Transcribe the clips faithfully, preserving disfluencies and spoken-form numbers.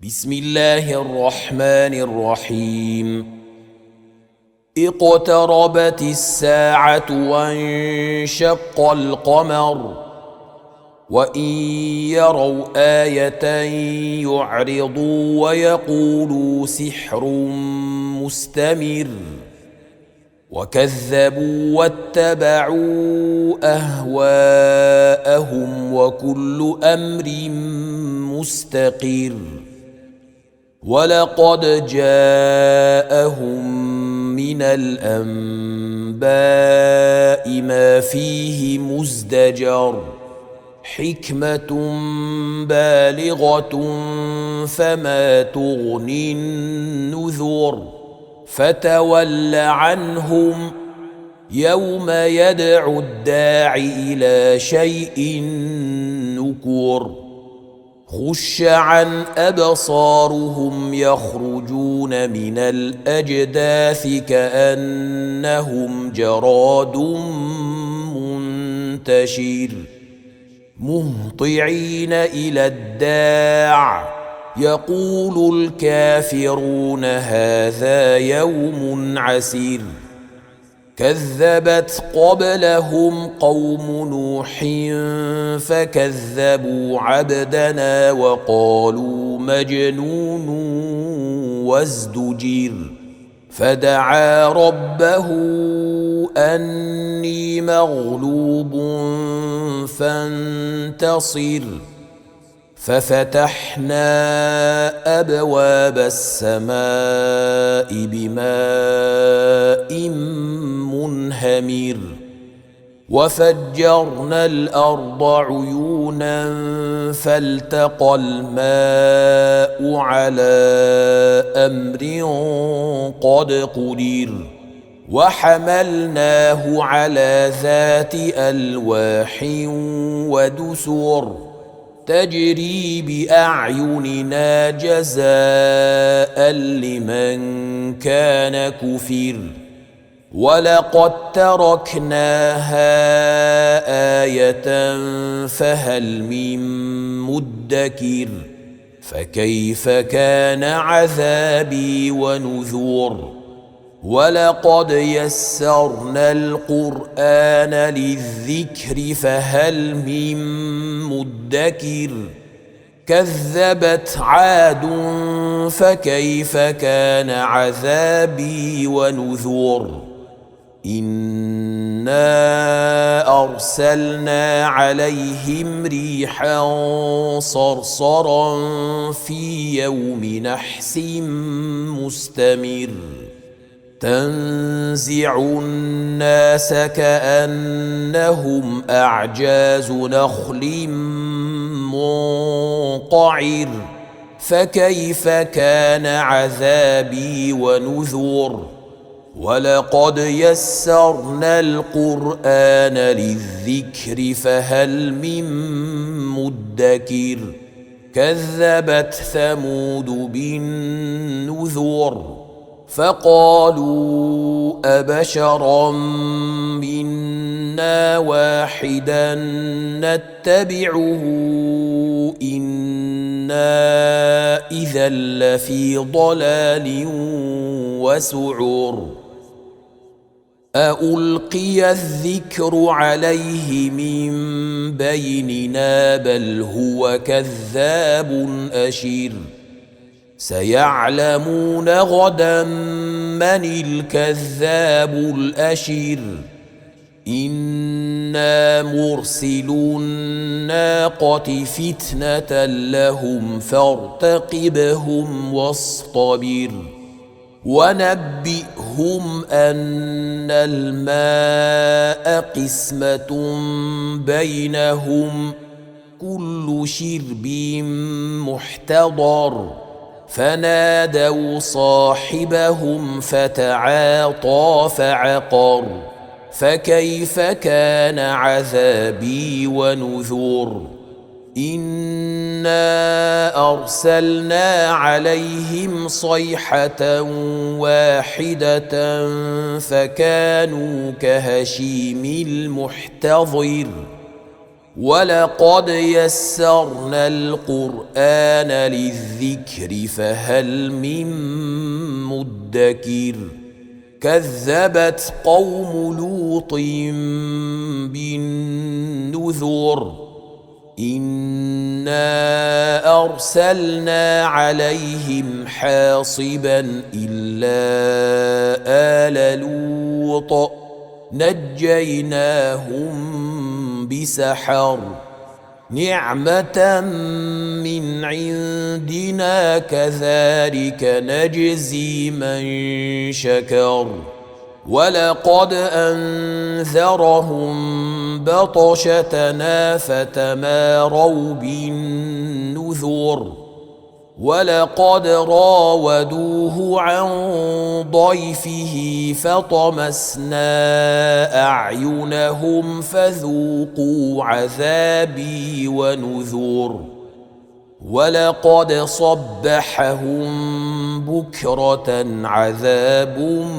بسم الله الرحمن الرحيم. اقتربت الساعة وانشق القمر وإن يروا آية يعرضوا ويقولوا سحر مستمر وكذبوا واتبعوا أهواءهم وكل أمر مستقر ولقد جاءهم من الأنباء ما فيه مزدجر حكمة بالغة فما تغني النذر فتول عنهم يوم يدعو الداع إلى شيء نكر خش عن أبصارهم يخرجون من الأجداث كأنهم جراد منتشر مهطعين إلى الداع يقول الكافرون هذا يوم عسير كذبت قبلهم قوم نوح فكذبوا عبدنا وقالوا مجنون وازدجر فدعا ربه أني مغلوب فانتصر ففتحنا أبواب السماء بماء منهمر وفجرنا الأرض عيونا فالتقى الماء على أمر قد قدر وحملناه على ذات ألواح ودسر تجري بأعيننا جزاء لمن كان كفر ولقد تركناها آية فهل من مدكر فكيف كان عذابي ونذور ولقد يسرنا القرآن للذكر فهل من مدكر كذبت عاد فكيف كان عذابي ونذور إنا أرسلنا عليهم ريحا صرصرا في يوم نحس مستمر تنزع الناس كأنهم أعجاز نخل منقعر فكيف كان عذابي ونذر ولقد يسرنا القرآن للذكر فهل من مدكر كذبت ثمود بالنذر فقالوا أبشرا منا واحدا نتبعه إنا إذا لفي ضلال وسعر أألقي الذكر عليه من بيننا بل هو كذاب أشر سيعلمون غدا من الكذاب الأشر إنا مرسلو الناقة فتنة لهم فارتقبهم واصطبر ونبئهم أن الماء قسمة بينهم كل شرب محتضر فنادوا صاحبهم فتعاطى فعقر فكيف كان عذابي ونذر إنا أرسلنا عليهم صيحة واحدة فكانوا كهشيم المحتضر ولقد يسرنا القرآن للذكر فهل من مدكر كذبت قوم لوط بالنذر إنا أرسلنا عليهم حاصبا إلا آل لوط نجيناهم بسحر نعمة من عندنا كذلك نجزي من شكر ولقد أنذرهم بطشتنا فتماروا بالنذر ولقد راودوه عن ضيفه فطمسنا أعينهم فذوقوا عذابي ونذر ولقد صبحهم بكرة عذاب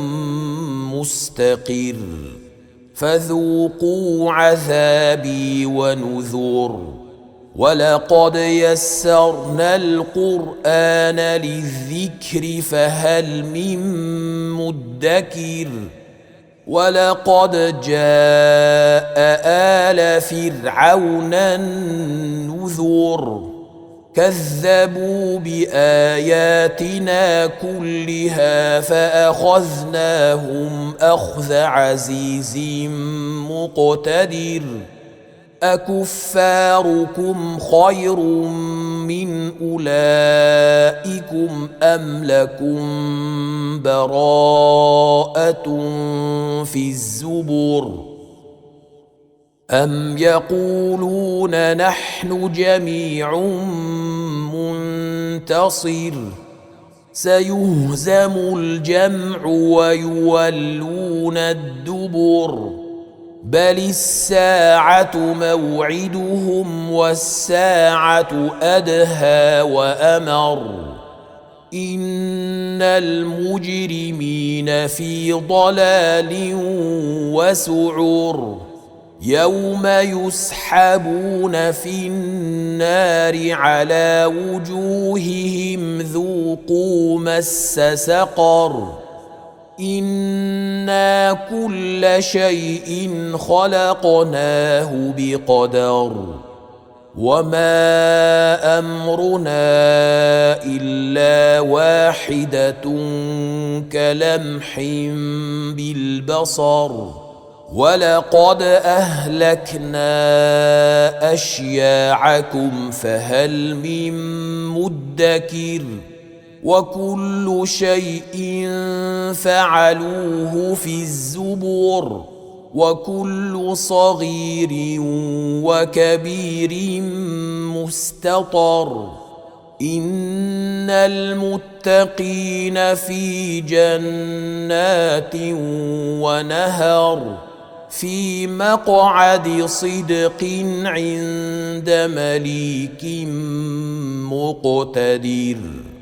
مستقر فذوقوا عذابي ونذر ولقد يسرنا القرآن للذكر فهل من مدكر ولقد جاء آل فرعون النذر كذبوا بآياتنا كلها فأخذناهم أخذ عزيز مقتدر أكفاركم خير من أولئكم أم لكم براءة في الزبر أم يقولون نحن جميع منتصر سيهزم الجمع ويولون الدبر بل الساعة موعدهم والساعة أدهى وأمر إن المجرمين في ضلال وسعر يوم يسحبون في النار على وجوههم ذوقوا مس سقر إنا كل شيء خلقناه بقدر وما أمرنا إلا واحدة كلمح بالبصر ولقد أهلكنا أشياعكم فهل من مدكر وكل شيء فعلوه في الزبر وكل صغير وكبير مستطر إن المتقين في جنات ونهر في مقعد صدق عند مليك مقتدر.